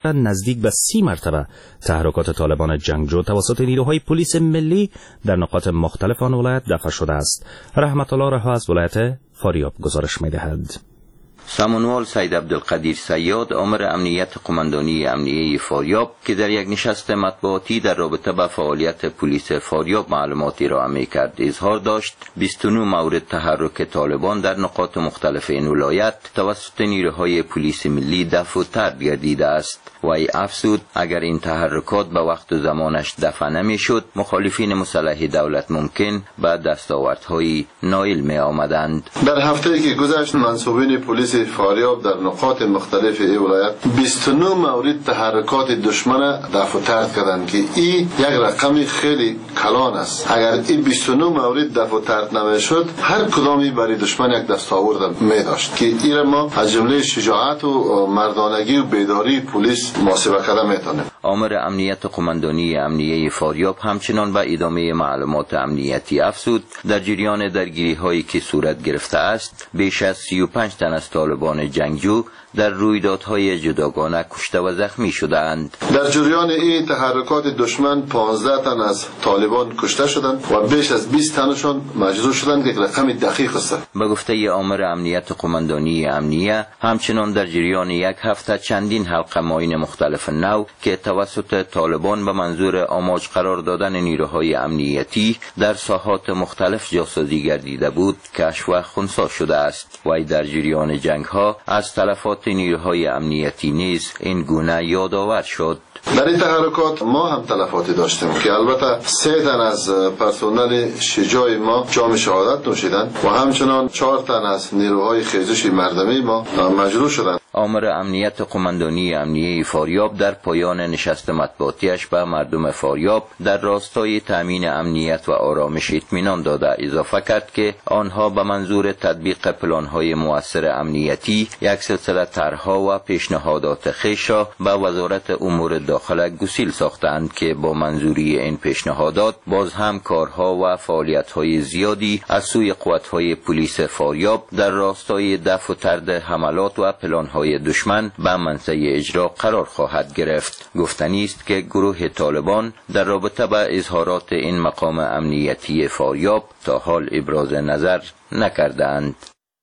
نزدیک به 30 مرتبه تحرکات طالبان جنگجو توسط نیروهای پلیس ملی در نقاط مختلف آن ولایت دفع شده است. رحمت الله رها از ولایت فاریاب گزارش می‌دهد. سامانوال سید عبدالقدیر سیاد آمر امنیت قماندانی امنیه فاریاب که در یک نشست مطبوعاتی در رابطه با فعالیت پلیس فاریاب معلوماتی را ارائه کرد اظهار داشت 29 مورد تحرک طالبان در نقاط مختلف این ولایت توسط نیروهای پلیس ملی دفع و طرد گردیده است و ای افزود اگر این تحرکات به وقت و زمانش دفع نمیشد مخالفین مسلح دولت ممکن به دستاوردهای نایل می آمدند. در هفته‌ای که گذشت منصوبین پلیس فاریاب در نقاط مختلف این ولایت 29 مورد تحرکات دشمن دفع و طرد کردند که این یک رقم خیلی کلان است. اگر این 29 مورد دفع و طرد نمیشد هر کدامی برای دشمن یک دستاورد می داشت که این ما از جمله شجاعت و مردانگی و بیداری پلیس محاسبه کرده میتونه. آمر امنیت قماندانی امنیه فاریاب همچنان به ادامه معلومات امنیتی افزود در جریان درگیری هایی که صورت گرفته است بیش از 35 تن از طالبان جنگجو در رویدادهای جداگانه کشته و زخمی شدند. در جریان این تحرکات دشمن 15 تن از طالبان کشته شدند و بیش از 20 تنشان مجروح شدند که رقم دقیق است. به گفته آمر امنیت قماندانی امنیه همچنان در جریان یک هفته چندین حلقه ماین مختلف نو که توسط طالبان به منظور آماج قرار دادن نیروهای امنیتی در ساحات مختلف جاسازی گردیده بود کشف و خنثی شده است و در جریان جنگ ها از تلفات نیروهای امنیتی نیز این گونه یادآور شد. در این تحرکات ما هم تلفاتی داشتیم که البته 3 تن از پرسنل شجاع ما جام شهادت نوشیدند و همچنان 4 تن از نیروهای خیزش مردمی ما مجروح شدند. آمر امنیت قماندانی امنیه فاریاب در پایان نشست مطبوعاتیش به مردم فاریاب در راستای تامین امنیت و آرامش اطمینان داده اضافه کرد که آنها به منظور تطبیق پلان‌های مؤثر امنیتی یک سلسله طرح‌ها و پیشنهادات خویش را به وزارت امور داخله گسیل ساختند که با منظوری این پیشنهادات باز هم کارها و فعالیت‌های زیادی از سوی قوت‌های پلیس فاریاب در راستای دفع و طرد حملات و پلان‌های دشمن به منصه اجرا قرار خواهد گرفت. گفتنی است که گروه طالبان در رابطه با اظهارات این مقام امنیتی فاریاب تا حال ابراز نظر نکردند.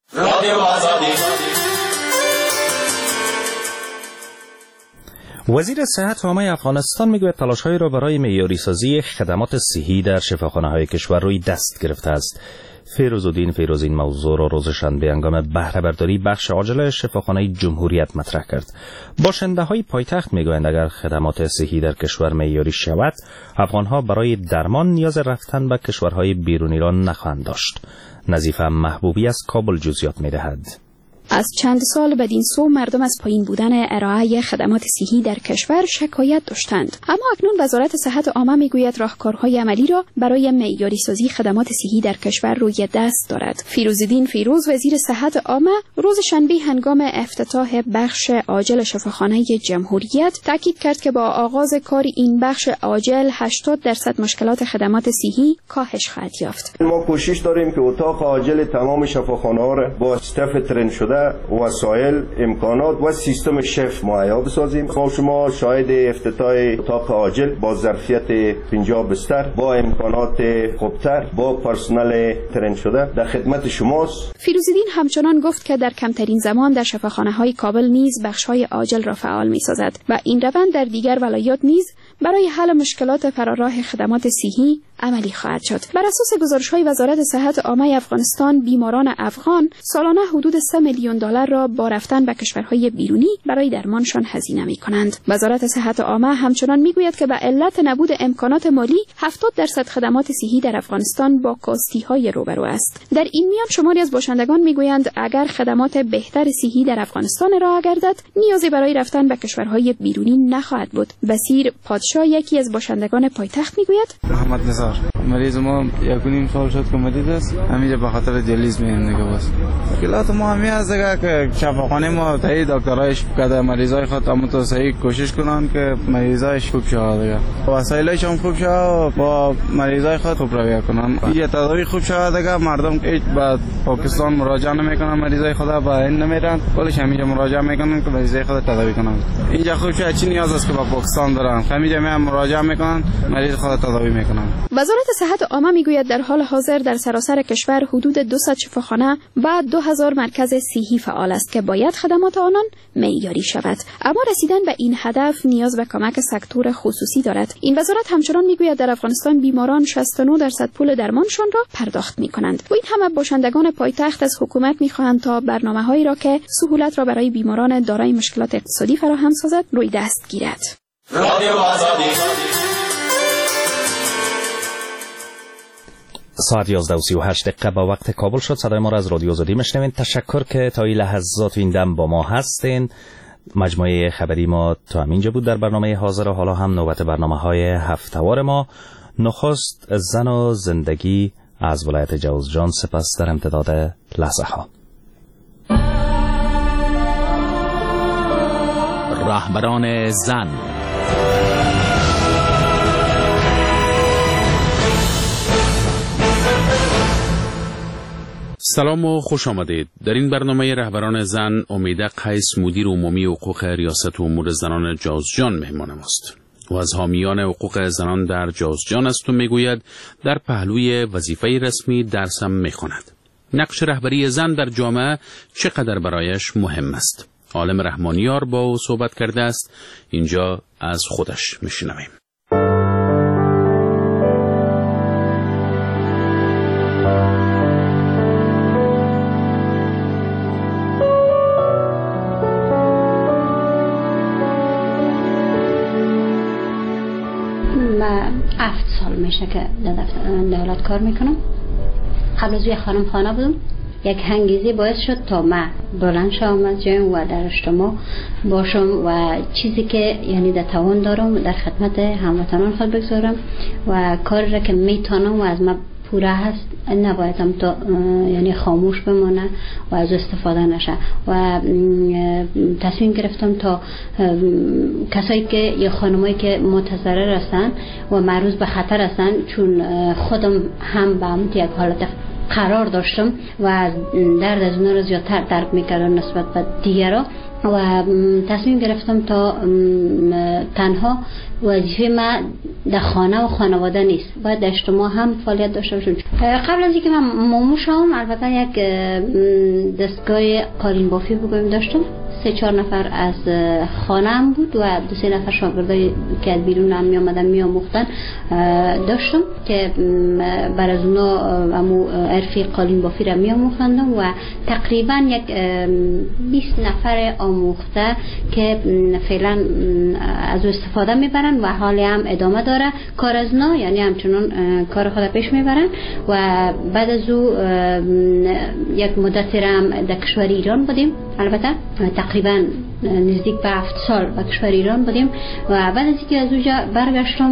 وزیر صحت عامه افغانستان میگوید تلاش‌هایی را برای معیاری سازی خدمات صحی در شفاخانه‌های کشور روی دست گرفته است. فیروزالدین فیروزی این موضوع را روز شنبه هنگام بهره برداری بخش عاجل شفاخانه جمهوریت مطرح کرد. باشنده‌های پایتخت میگویند اگر خدمات صحی در کشور معیاری شود، افغان‌ها برای درمان نیاز رفتن به کشورهای بیرونی را نخواهند داشت. نظیفه محبوبی از کابل جزئیات می‌دهد. از چند سال بدین سو مردم از پایین بودن ارائه خدمات صحی در کشور شکایت داشتند، اما اکنون وزارت صحت عامه میگوید راهکارهای عملی را برای معیاری سازی خدمات صحی در کشور روی دست دارد. فیروزالدین فیروز وزیر صحت عامه روز شنبه هنگام افتتاح بخش عاجل شفاخانه جمهوریت تاکید کرد که با آغاز کار این بخش عاجل 80% مشکلات خدمات صحی کاهش خواهد یافت. ما کوشش داریم که اتاق عاجل تمام شفاخانه‌ها را با استاف ترین شده وسایل، امکانات و سیستم شف مهیا بسازیم. شما شاهد افتتاح اتاق عاجل با ظرفیت 50 بستر با امکانات خوبتر با پرسنل ترین شده در خدمت شماست. فیروزالدین همچنان گفت که در کمترین زمان در شفاخانه‌های کابل نیز بخش‌های عاجل را فعال می‌سازد و این روند در دیگر ولایات نیز برای حل مشکلات فراراه خدمات صحی عملی خواهد شد. بر اساس گزارش‌های وزارت صحت عامه افغانستان، بیماران افغان سالانه حدود 3 میلیون دلار را با رفتن به کشورهای بیرونی برای درمانشان هزینه می‌کنند. وزارت صحت عامه همچنان می‌گوید که به علت نبود امکانات مالی 70% خدمات صحی در افغانستان با کاستی‌های روبرو است. در این میان شماری از باشندگان می‌گویند اگر خدمات بهتر صحی در افغانستان ارائه گردد، نیازی برای رفتن به کشورهای بیرونی نخواهد بود. بصیر پادشاه یکی از باشندگان پایتخت می‌گوید محمد نزار مریض ما 1.5 سال شد که مریض است، همینجا به خاطر دیالیز می‌ایم دیگه. بس مشکلات ما همین است دیگه که شفاخانه ما تایی دکترایش کرده مریضای خود هم صحیح کوشش کنن که مریضایش خوب شود دیگه وسایلش هم خوب شود با مریضای خود خوب رویه کنن یه تداوی خوب شود دیگه مردم هیچ به پاکستان مراجعه نمیکنن مریضای خود به این نمیرن کلش همینجا مراجعه میکنن که مریضای خود تداوی کنن اینجا خوب شد چی نیاز است که به پاکستان برن همینجا میام مراجعه میکنن مریض خود تداوی میکنن. وزارت صحت عامه میگوید در حال حاضر در سراسر کشور حدود 200 شفاخانه و 2000 مرکز صحی فعال است که باید خدمات آنان معیاری شود. اما رسیدن به این هدف نیاز به کمک سکتور خصوصی دارد. این وزارت همچنان میگوید در افغانستان بیماران 69% پول درمانشان را پرداخت میکنند. و این همه باشندگان پایتخت از حکومت میخواهند تا برنامه‌هایی را که سهولت را برای بیماران دارای مشکلات اقتصادی فراهم سازد روی دست گیرد. ساعت 11:38 با وقت کابل شد. صدای ما را از رادیو آزادی میشنوین. تشکر که تا این لحظات این دم با ما هستین. مجموعه خبری ما تا همینجا بود در برنامه حاضر و حالا هم نوبت برنامه‌های هفته‌وار ما. نخست زن و زندگی از ولایت جوزجان، سپس در امتداد لحظه ها رهبران زن. سلام و خوش آمدید. در این برنامه رهبران زن امیده قیس مدیر عمومی حقوق ریاست امور زنان جوزجان مهمان ماست و از حامیان حقوق زنان در جوزجان است و میگوید در پهلوی وظیفه رسمی درس هم میخواند. نقش رهبری زن در جامعه چقدر برایش مهم است. عالم رحمانیار با او صحبت کرده است. اینجا از خودش میشنویم. من 7 سال میشه که در دفتر دولت کار میکنم. قبل از یه خانم خانه بودم. یک هنگیزی باعث شد تا من بلند شوم از جایم و در اجتماع باشم و چیزی که یعنی در توان دارم در خدمت هموطنان خود بگذارم و کاری را که میتونم و از من پوره هست نبایدم تا یعنی خاموش بمانه و از استفاده نشه و تصمیم گرفتم تا کسایی که یا خانمایی که متضرر هستن و معرض به خطر هستن چون خودم هم به همون یک حالت قرار داشتم و درد از اونا رو زیادتر درک میکردم نسبت به دیگران و تصمیم گرفتم تا تنها وظیفه من در خانه و خانواده نیست باید در اجتماع هم فعالیت داشته باشم. قبل از اینکه من مامو شدم البته یک دستگاه قالین بافی بگویم داشتم. 3-4 نفر از خانه هم بود و 2-3 نفر شاگردای که از بیرون هم می آمدن می آموختن داشتم که بر از اونا امو عرفی قالین بافی را می آموختندم و تقریبا یک 20 نفر آموخته که فعلا از استفاده می برن و حالی هم ادامه داره کار از اونا یعنی همچنان کار خود پیش می برن و بعد از او یک مدت هم در کشور ایران بودیم. البته تقریبا نزدیک به 7 سال به کشور ایران بودیم و بعد از اینکه از اونجا برگشتم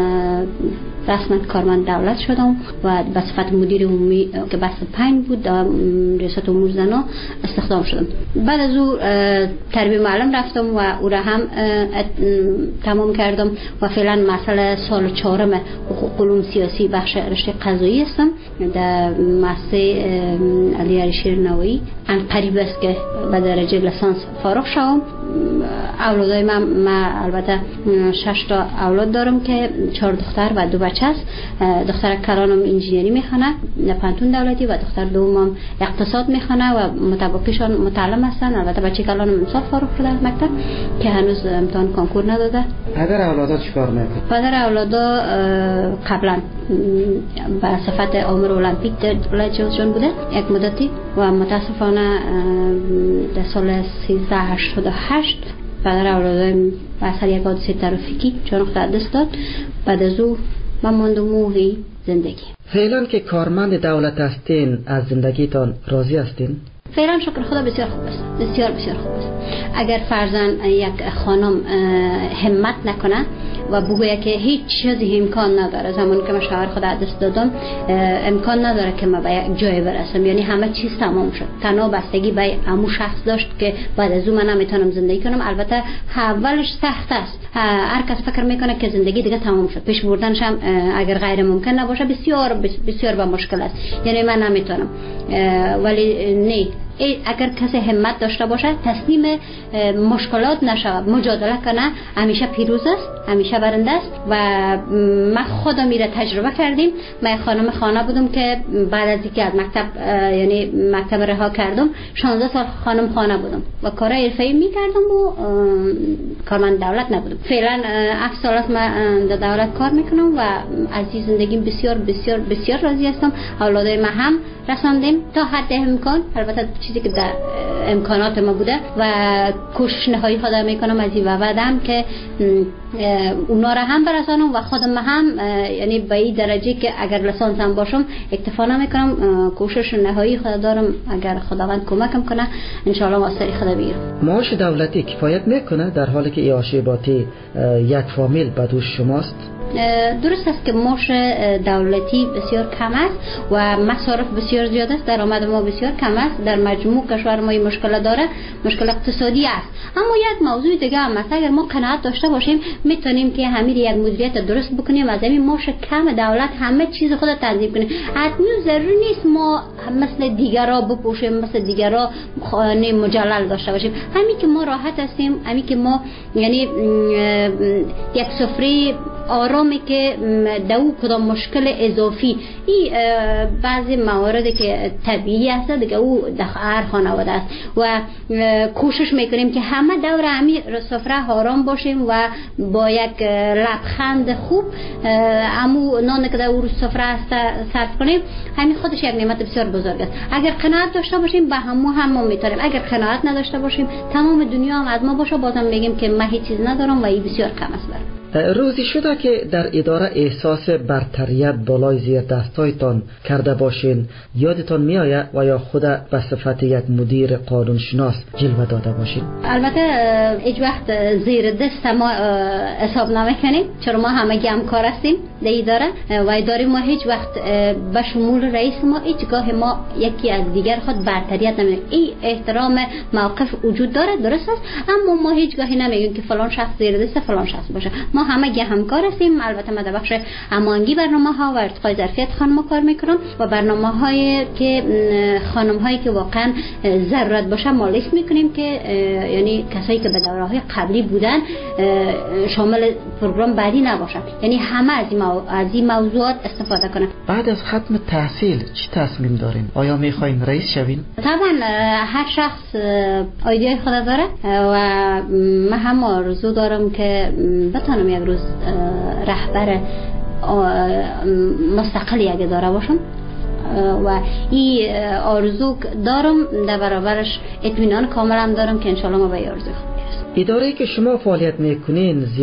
رسما کارمند دولت شدم و به صفت مدیر عمومی که بس 5 بود در ریاست امور زنان استخدام شدم. بعد از او تربیه معلم رفتم و او را هم تمام کردم و فعلا مسئله سال 4 حقوق علوم سیاسی بخش رشته قضایی هستم در مؤسسه علی عریشیر نوایی. ان قریب است که به درجه لیسانس فارغ شوم. اولادای من البته 6 تا اولاد دارم که 4 دختر و 2 بچه است. دختر کلانم انجینری میخونه در پانتون دولتی و دختر دومم اقتصاد میخونه و متبقیشان متعلم هستن. البته بچه کلانم امسال فارغ شده از مکتب که هنوز امتحان کنکور نداده. پدر اولادا چیکار میکنه؟ پدر اولادا قبلا به صفت آمر المپیک در ولایت جوزجان بوده یک مدتی و متاسفانه در سال 1388 پدر اولادا به اثر یک حادثه ترافیکی جان خود دست داد. بعد از او من ماندم موهی زندگی. فعلا که کارمند دولت هستین از زندگیتان راضی هستین؟ فعلا شکر خدا بسیار خوب است. بسیار بسیار خوب است. اگر فرضاً یک خانم همت نکنه و بگوید که هیچ چیزی امکان نداره. زمانی که من شوهر خود دست دادم امکان نداره که من به یک جای برسم، یعنی همه چیز تمام شد. تنها بستگی به همون شخص داشت که بعد از اون من نمیتونم زندگی کنم. البته اولش سخت است، هر کس فکر میکنه که زندگی دیگه تمام شد، پیش بردنش هم اگر غیر ممکن نباشه بسیار بسیار با مشکل است، یعنی من نمیتونم. ولی نه، اگر کسی همت داشته باشه تسلیم مشکلات نشه، مجادله کنه، همیشه پیروز است، همیشه برنده است. و من خودم میره تجربه کردیم. من خانم خانه بودم که بعد از اینکه از مکتب یعنی مکتب رها کردم 16 سال خانم خانه بودم و کار حرفه‌ای میکردم و کارمند دولت نبودم. فعلا 7 سال است من در دولت کار میکنم و از این زندگیم بسیار بسیار بسیار راضی هستم. اولادای ما هم رساندیم تا حد امکان، البته چیزی که در امکانات ما بوده و کوشش نهایی خودم میکنم از این وعده‌ام که اونا را هم برسانم و خودم هم، یعنی به این درجه که اگر لسانسم باشم اکتفا نمیکنم. کوشش نهایی خود دارم، اگر خداوند کمکم کنه ان شاء الله واسه خدا بگیرم. معاش دولتی کفایت میکنه در حالی که ایاشیباتی یک فامیل به دوش شماست؟ درست است که معاش دولتی بسیار کم است و مصارف بسیار زیاد است، درآمد ما بسیار کم است. در مجموع کشور ما این مشکل داره، مشکل اقتصادی است. اما یک موضوع دیگه هم است، اگر ما قناعت داشته باشیم میتونیم که همین یک مدیریت درست بکنیم، از همین معاش کم دولت همه چیز خود تنظیم کنیم. حتما ضروری نیست ما مثل دیگرا بپوشیم، مثل دیگرا خانه مجلل داشته باشیم. همین که ما راحت هستیم، همین که ما یعنی یک سفره آرامی که دو کدام مشکل اضافی این بعضی مواردی که طبیعی است دیگه او در هر خانواده است و کوشش میکنیم که همه دور همین سفره آرام باشیم و با یک لبخند خوب همو نان که در سفره صرف کنیم. همین خودش یک نعمت بسیار بزرگ است. اگر قناعت داشته باشیم به همو میتونیم، اگر قناعت نداشته باشیم تمام دنیا هم از ما باشه بازم میگیم که من هیچ چیز ندارم و این بسیار کم است. روزی شده که در اداره احساس برتریت بالای زیر دستایتان کرده باشین، یادتان میآید و یا خود به صفت یک مدیر قانونشناس جلوه داده باشین؟ البته هیچ وقت زیر دست ما حساب نمیکنیم، چرا ما همه همکار هستیم در اداره و اداره ما هیچ وقت به شمول رئیس ما هیچگاه ما یکی از دیگر خود برتریت نمیکنیم. این احترام موقف وجود داره، درست است، اما ما هیچگاهی نمیگیم که فلان شخص زیر دست فلان شخص باشه. ما همه همکار هستیم. البته من در بخش امانگی برنامه‌ها و ارتقای ظرفیت خانم‌ها کار میکنم و برنامه‌هایی که خانم‌هایی که واقعا ضرورت باشه ما لیست میکنیم که یعنی کسایی که به دوره‌های قبلی بودن شامل پروگرام بعدی نباشن، یعنی همه از این موضوعات استفاده کنن. بعد از ختم تحصیل چی تصمیم دارین؟ آیا میخواین رئیس شوین؟ طبعا هر شخص ایده خود داره و من هم آرزو دارم که بتونم یک روز رهبر مستقل یک اداره باشم و این آرزو دارم، در برابرش اطمینان کاملا دارم که انشالله ما به آرزو خود برسیم. اداره‌ای که شما فعالیت میکنین